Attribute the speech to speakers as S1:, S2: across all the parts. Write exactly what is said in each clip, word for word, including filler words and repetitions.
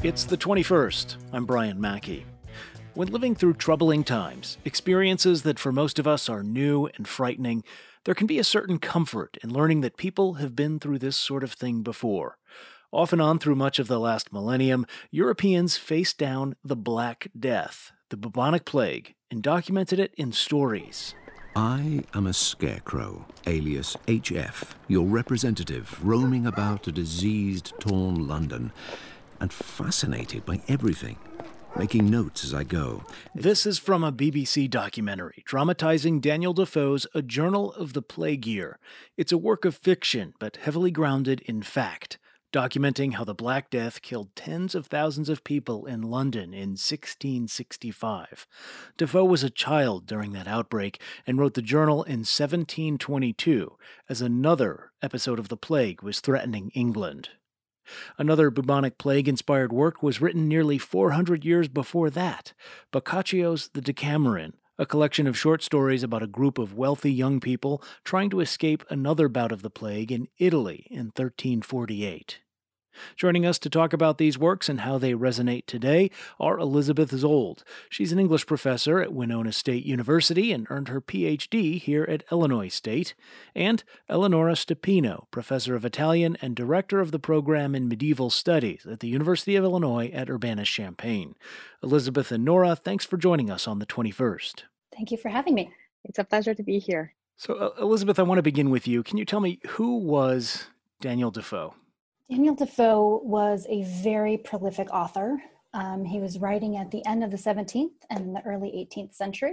S1: It's the twenty-first. I'm Brian Mackey. When living through troubling times, experiences that for most of us are new and frightening, there can be a certain comfort in learning that people have been through this sort of thing before. Off and on through much of the last millennium, Europeans faced down the Black Death, the bubonic plague, and documented it in stories.
S2: I am a scarecrow, alias H F, your representative, roaming about a diseased, torn London, and fascinated by everything, making notes as I go.
S1: This is from a B B C documentary dramatizing Daniel Defoe's A Journal of the Plague Year. It's a work of fiction, but heavily grounded in fact, documenting how the Black Death killed tens of thousands of people in London in sixteen sixty-five. Defoe was a child during that outbreak and wrote the journal in seventeen twenty-two, as another episode of the plague was threatening England. Another bubonic plague-inspired work was written nearly four hundred years before that, Boccaccio's The Decameron, a collection of short stories about a group of wealthy young people trying to escape another bout of the plague in Italy in thirteen forty-eight. Joining us to talk about these works and how they resonate today are Elizabeth Zold. She's an English professor at Winona State University and earned her P H D here at Illinois State, and Eleonora Stepino, professor of Italian and director of the program in medieval studies at the University of Illinois at Urbana-Champaign. Elizabeth and Nora, thanks for joining us on the twenty-first.
S3: Thank you for having me.
S4: It's a pleasure to be here.
S1: So, uh, Elizabeth, I want to begin with you. Can you tell me, who was Daniel Defoe?
S3: Daniel Defoe was a very prolific author. Um, he was writing at the end of the seventeenth and the early eighteenth century.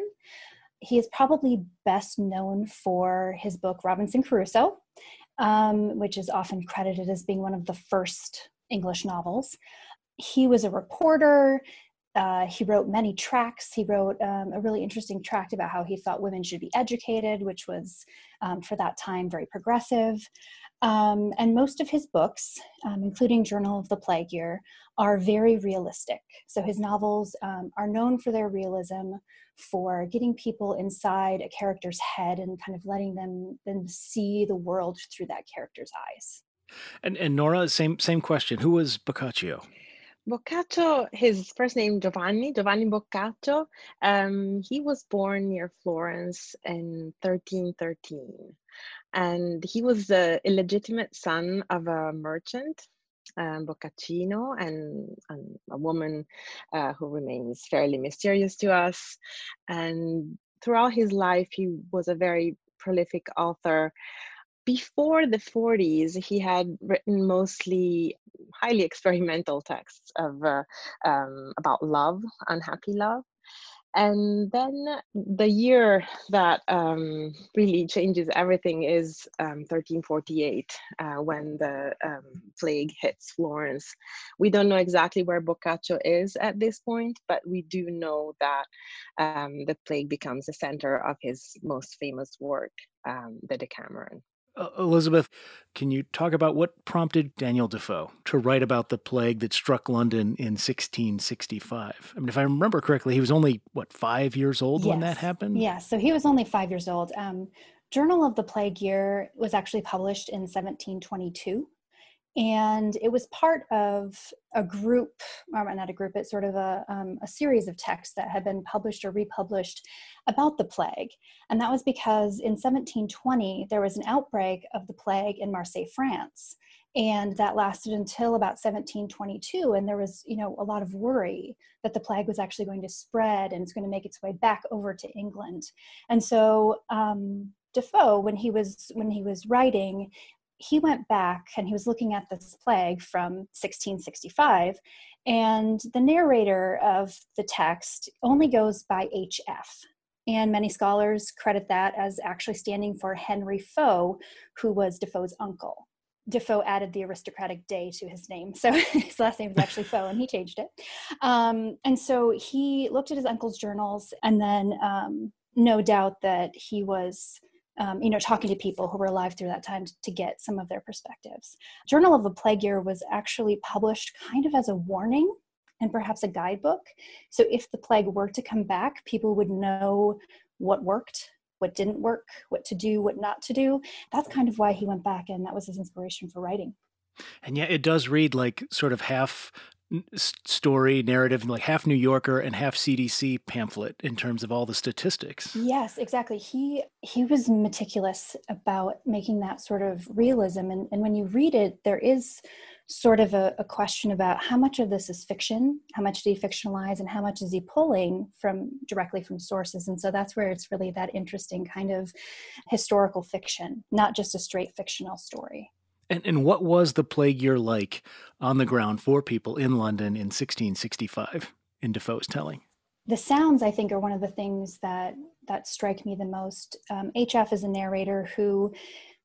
S3: He is probably best known for his book Robinson Crusoe, um, which is often credited as being one of the first English novels. He was a reporter. Uh, he wrote many tracts. He wrote um, a really interesting tract about how he thought women should be educated, which was, um, for that time, very progressive. Um, and most of his books, um, including Journal of the Plague Year, are very realistic. So his novels um, are known for their realism, for getting people inside a character's head and kind of letting them, them see the world through that character's eyes.
S1: And, and Nora, same same question. Who was Boccaccio?
S4: Boccaccio, his first name Giovanni, Giovanni Boccaccio, um, he was born near Florence in thirteen thirteen. And he was the illegitimate son of a merchant, um, Boccaccino, and, and a woman uh, who remains fairly mysterious to us. And throughout his life, he was a very prolific author. Before the forties, he had written mostly highly experimental texts of uh, um, about love, unhappy love. And then the year that um, really changes everything is um, thirteen forty-eight, uh, when the um, plague hits Florence. We don't know exactly where Boccaccio is at this point, but we do know that um, the plague becomes the center of his most famous work, um, The Decameron.
S1: Uh, Elizabeth, can you talk about what prompted Daniel Defoe to write about the plague that struck London in sixteen sixty-five? I mean, if I remember correctly, he was only, what, five years old
S3: yes.
S1: when that happened?
S3: Yeah, so he was only five years old. Um, Journal of the Plague Year was actually published in seventeen twenty-two. And it was part of a group, or not a group, it's sort of a, um, a series of texts that had been published or republished about the plague. And that was because in seventeen twenty, there was an outbreak of the plague in Marseille, France. And that lasted until about seventeen twenty-two. And there was, you know, a lot of worry that the plague was actually going to spread and it's going to make its way back over to England. And so um, Defoe, when he was when he was writing, he went back and he was looking at this plague from sixteen sixty-five, and the narrator of the text only goes by H F. And many scholars credit that as actually standing for Henry Foe, who was Defoe's uncle. Defoe added the aristocratic day to his name. So his last name was actually Foe, and he changed it. Um, and so he looked at his uncle's journals, and then um, no doubt that he was Um, you know, talking to people who were alive through that time to, to get some of their perspectives. Journal of the Plague Year was actually published kind of as a warning and perhaps a guidebook. So if the plague were to come back, people would know what worked, what didn't work, what to do, what not to do. That's kind of why he went back, and that was his inspiration for writing.
S1: And yet it does read like sort of half n- s- story, narrative, like half New Yorker and half C D C pamphlet in terms of all the statistics.
S3: Yes, exactly. He he was meticulous about making that sort of realism. And, and when you read it, there is sort of a, a question about how much of this is fiction, how much did he fictionalize, and how much is he pulling from directly from sources. And so that's where it's really that interesting kind of historical fiction, not just a straight fictional story.
S1: And, and what was the plague year like on the ground for people in London in sixteen sixty-five in Defoe's telling?
S3: The sounds, I think, are one of the things that that strike me the most. Um, H F is a narrator who,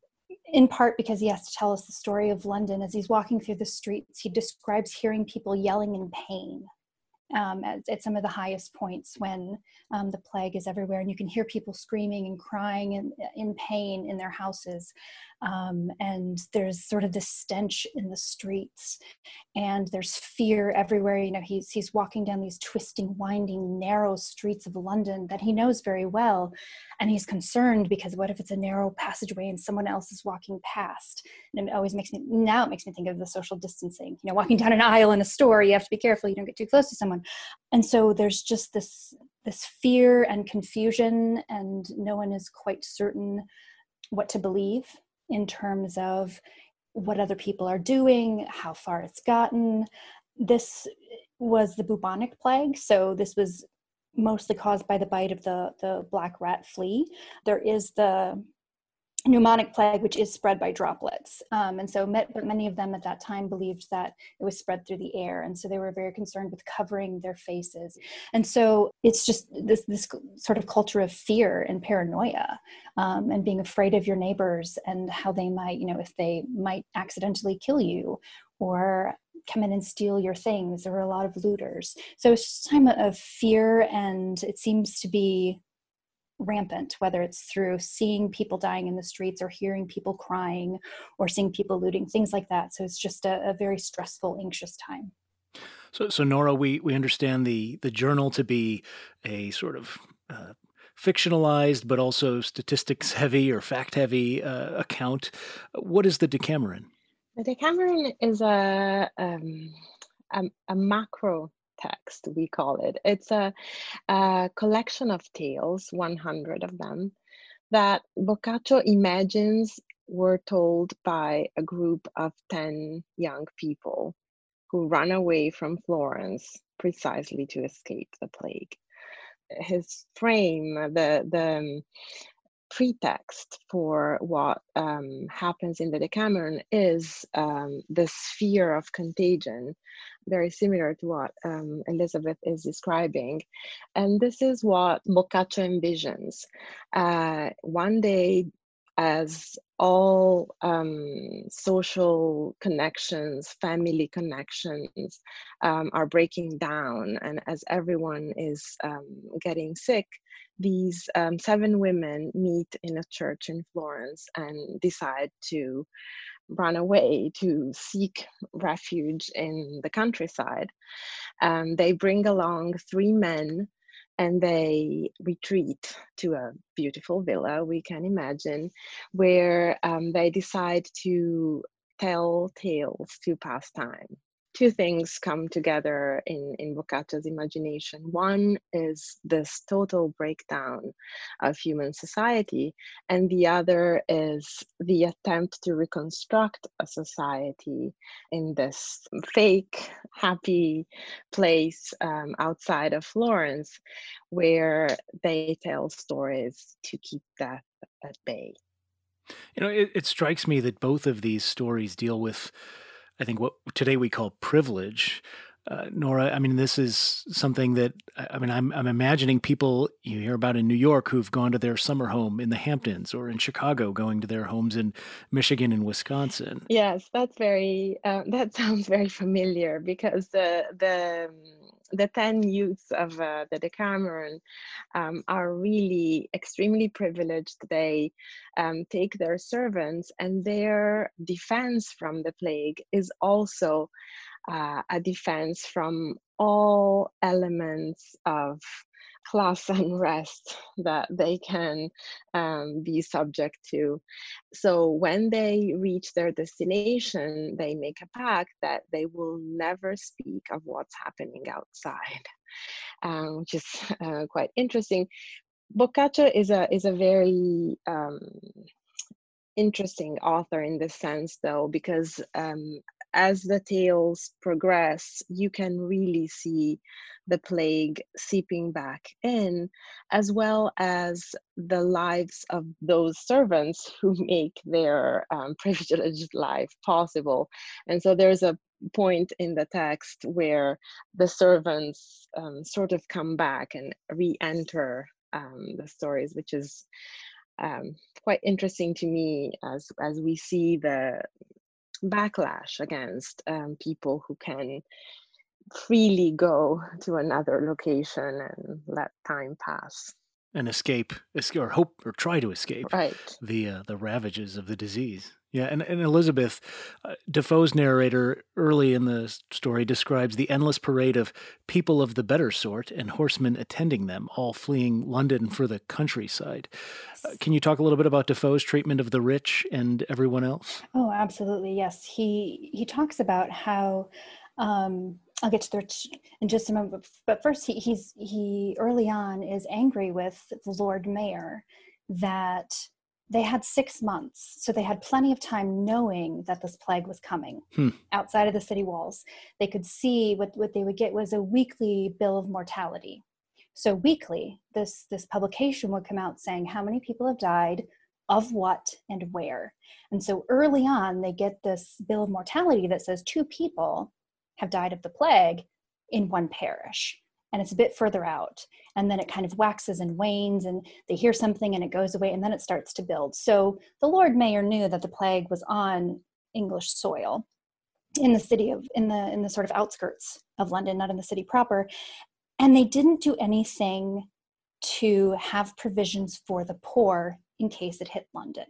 S3: in part because he has to tell us the story of London, as he's walking through the streets, he describes hearing people yelling in pain um, at, at some of the highest points when um, the plague is everywhere, and you can hear people screaming and crying in, in pain in their houses. Um, and there's sort of this stench in the streets, and there's fear everywhere. You know, he's he's walking down these twisting, winding, narrow streets of London that he knows very well, and he's concerned because what if it's a narrow passageway and someone else is walking past? And it always makes me now it makes me think of the social distancing. You know, walking down an aisle in a store, you have to be careful you don't get too close to someone. And so there's just this this fear and confusion, and no one is quite certain what to believe in terms of what other people are doing, how far it's gotten. This was the bubonic plague, so this was mostly caused by the bite of the, the black rat flea. There is the pneumonic plague, which is spread by droplets. Um, and so met, but many of them at that time believed that it was spread through the air. And so they were very concerned with covering their faces. And so it's just this, this sort of culture of fear and paranoia um, and being afraid of your neighbors and how they might, you know, if they might accidentally kill you or come in and steal your things. There were a lot of looters. So it's just a time of fear, and it seems to be rampant, whether it's through seeing people dying in the streets or hearing people crying or seeing people looting, things like that. So it's just a, a very stressful, anxious time.
S1: So, so Nora, we, we understand the, the journal to be a sort of uh, fictionalized, but also statistics heavy or fact heavy uh, account. What is the Decameron?
S4: The Decameron is a, um, a, a macro text, we call it. It's a, a collection of tales, one hundred of them, that Boccaccio imagines were told by a group of ten young people who run away from Florence precisely to escape the plague. His frame, the, the pretext for what um, happens in the Decameron is um, this fear of contagion, very similar to what um, Elizabeth is describing. And this is what Boccaccio envisions. Uh, one day, as all um, social connections, family connections um, are breaking down, and as everyone is um, getting sick, these um, seven women meet in a church in Florence and decide to run away to seek refuge in the countryside. Um, they bring along three men and they retreat to a beautiful villa, we can imagine, where um, they decide to tell tales to pass time. Two things come together in, in Boccaccio's imagination. One is this total breakdown of human society, and the other is the attempt to reconstruct a society in this fake, happy place um, outside of Florence, where they tell stories to keep death at bay.
S1: You know, it, it strikes me that both of these stories deal with, I think, what today we call privilege. Uh, Nora, I mean, this is something that, I mean, I'm, I'm imagining people you hear about in New York who've gone to their summer home in the Hamptons, or in Chicago going to their homes in Michigan and Wisconsin.
S4: Yes, that's very, uh, that sounds very familiar, because the, the, the ten youths of uh, the Decameron um, are really extremely privileged. They um, take their servants, and their defense from the plague is also uh, a defense from all elements of class unrest that they can um, be subject to. So when they reach their destination, they make a pact that they will never speak of what's happening outside, um, which is uh, quite interesting. Boccaccio is a is a very um, interesting author in this sense, though, because um, as the tales progress, you can really see the plague seeping back in, as well as the lives of those servants who make their um, privileged life possible. And so there's a point in the text where the servants um, sort of come back and re-enter um, the stories, which is um, quite interesting to me as as we see the backlash against um, people who can freely go to another location and let time pass.
S1: And escape, or hope, or try to escape
S4: right.
S1: the uh, the ravages of the disease. Yeah, and, and Elizabeth, uh, Defoe's narrator early in the story describes the endless parade of people of the better sort and horsemen attending them, all fleeing London for the countryside. Uh, can you talk a little bit about Defoe's treatment of the rich and everyone else?
S3: Oh, absolutely, yes. He he talks about how. Um, I'll get to there in just a moment, but first he he's he early on is angry with the Lord Mayor that they had six months, so they had plenty of time knowing that this plague was coming
S1: hmm.
S3: outside of the city walls. They could see what, what they would get was a weekly bill of mortality. So weekly, this this publication would come out saying how many people have died, of what, and where. And so early on, they get this bill of mortality that says two people have died of the plague in one parish. And it's a bit further out. And then it kind of waxes and wanes, and they hear something and it goes away, and then it starts to build. So the Lord Mayor knew that the plague was on English soil in the city of, in the, in the sort of outskirts of London, not in the city proper. And they didn't do anything to have provisions for the poor in case it hit London.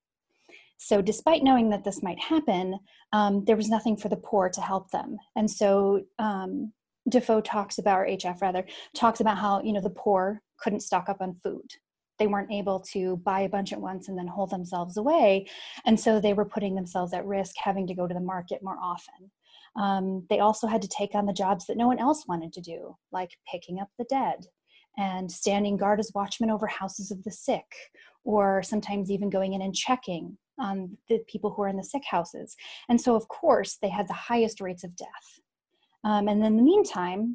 S3: So despite knowing that this might happen, um, there was nothing for the poor to help them. And so um, Defoe talks about, or H F rather, talks about how, you know, the poor couldn't stock up on food. They weren't able to buy a bunch at once and then hold themselves away. And so they were putting themselves at risk, having to go to the market more often. Um, they also had to take on the jobs that no one else wanted to do, like picking up the dead and standing guard as watchmen over houses of the sick, or sometimes even going in and checking on the people who are in the sick houses. And so, of course, they had the highest rates of death. Um, and in the meantime,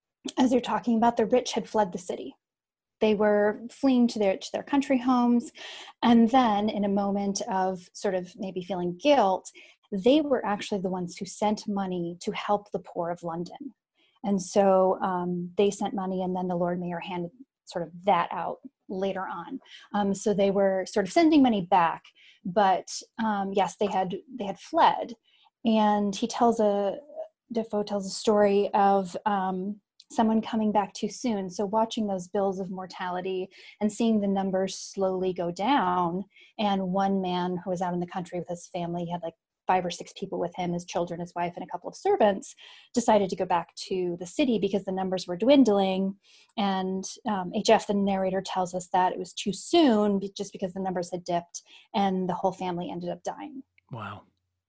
S3: as they're talking about, the rich had fled the city. They were fleeing to their, to their country homes. And then in a moment of sort of maybe feeling guilt, they were actually the ones who sent money to help the poor of London. And so um, they sent money, and then the Lord Mayor handed sort of that out later on. Um, so they were sort of sending money back, but um, yes, they had they had fled. And he tells a, Defoe tells a story of um, someone coming back too soon. So watching those bills of mortality and seeing the numbers slowly go down. And one man who was out in the country with his family, he had like five or six people with him, his children, his wife, and a couple of servants, decided to go back to the city because the numbers were dwindling. And um, H F, the narrator, tells us that it was too soon just because the numbers had dipped and the whole family ended up dying.
S1: Wow.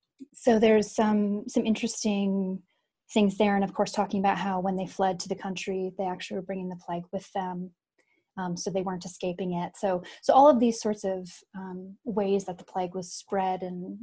S3: So there's some some interesting things there. And of course, talking about how when they fled to the country, they actually were bringing the plague with them. Um, so they weren't escaping it. So, so all of these sorts of um, ways that the plague was spread, and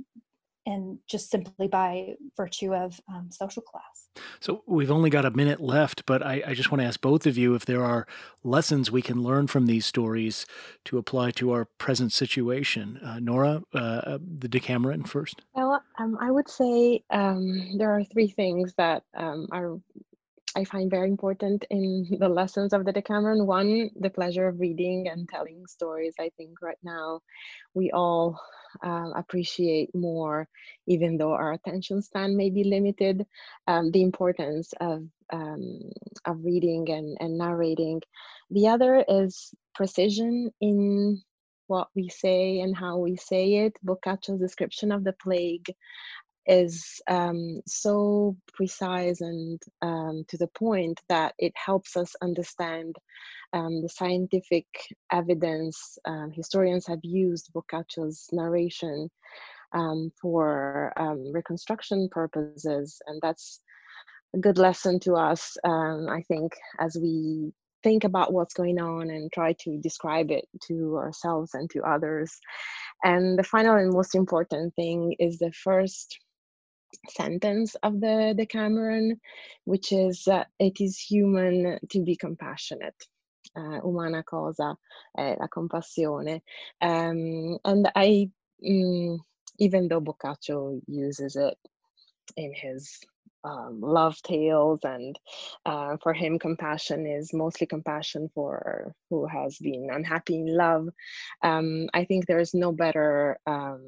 S3: and just simply by virtue of um, social class.
S1: So we've only got a minute left, but I, I just want to ask both of you if there are lessons we can learn from these stories to apply to our present situation. Uh, Nora, uh, the Decameron first.
S4: Well, um, I would say um, there are three things that um, are I find very important in the lessons of the Decameron. One, the pleasure of reading and telling stories. I think right now we all uh, appreciate more, even though our attention span may be limited, um, the importance of um, of reading and, and narrating. The other is precision in what we say and how we say it. Boccaccio's description of the plague is um, so precise and um, to the point that it helps us understand um, the scientific evidence. Um, historians have used Boccaccio's narration um, for um, reconstruction purposes, and that's a good lesson to us, um, I think, as we think about what's going on and try to describe it to ourselves and to others. And the final and most important thing is the first sentence of the Decameron, which is uh, it is human to be compassionate. Uh, umana cosa è la compassione. Um, and I, mm, even though Boccaccio uses it in his um, love tales, and uh, for him compassion is mostly compassion for who has been unhappy in love, um, I think there is no better um,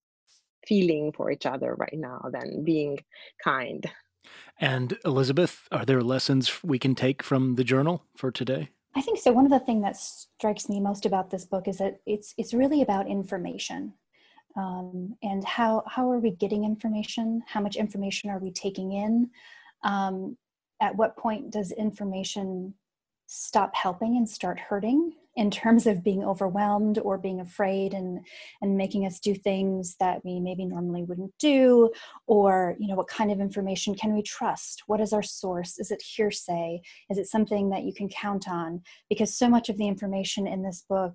S4: feeling for each other right now than being kind.
S1: And Elizabeth, are there lessons we can take from the journal for today?
S3: I think so. One of the things that strikes me most about this book is that it's it's really about information. Um, and how how are we getting information? How much information are we taking in? Um, at what point does information stop helping and start hurting in terms of being overwhelmed or being afraid and and making us do things that we maybe normally wouldn't do? Or, you know, what kind of information can we trust? What is our source? Is it hearsay? Is it something that you can count on? Because so much of the information in this book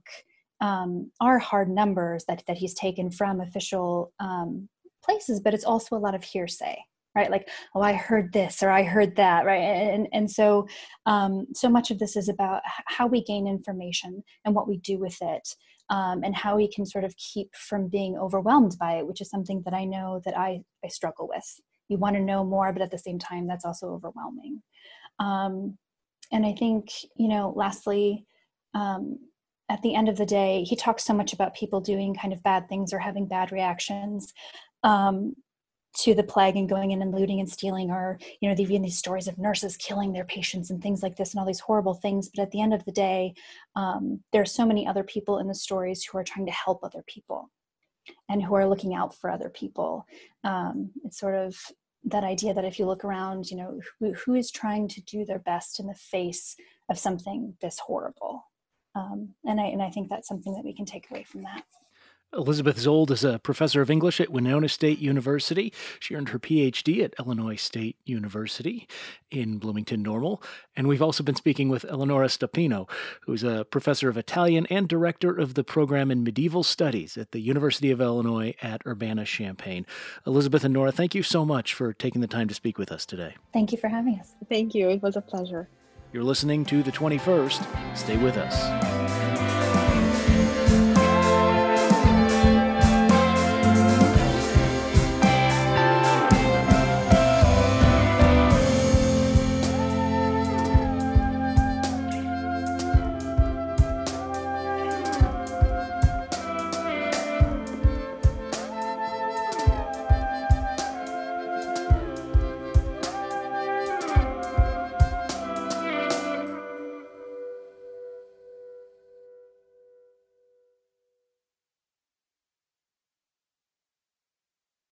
S3: Um, are hard numbers that, that he's taken from official um, places, but it's also a lot of hearsay, right? Like, oh, I heard this or I heard that, right? And, and so, um, so much of this is about how we gain information and what we do with it, um, and how we can sort of keep from being overwhelmed by it, which is something that I know that I, I struggle with. You want to know more, but at the same time, that's also overwhelming. Um, and I think, you know, lastly, um, at the end of the day, he talks so much about people doing kind of bad things or having bad reactions um, to the plague and going in and looting and stealing, or, you know, even these stories of nurses killing their patients and things like this and all these horrible things. But at the end of the day, um, there are so many other people in the stories who are trying to help other people and who are looking out for other people. Um, it's sort of that idea that if you look around, you know, who, who is trying to do their best in the face of something this horrible? Um, and I and I think that's something that we can take away from that.
S1: Elizabeth Zold is a professor of English at Winona State University. She earned her P H D at Illinois State University in Bloomington Normal. And we've also been speaking with Eleonora Stupino, who's a professor of Italian and director of the program in medieval studies at the University of Illinois at Urbana-Champaign. Elizabeth and Nora, thank you so much for taking the time to speak with us today.
S3: Thank you for having us.
S4: Thank you. It was a pleasure.
S1: You're listening to The twenty-first. Stay with us.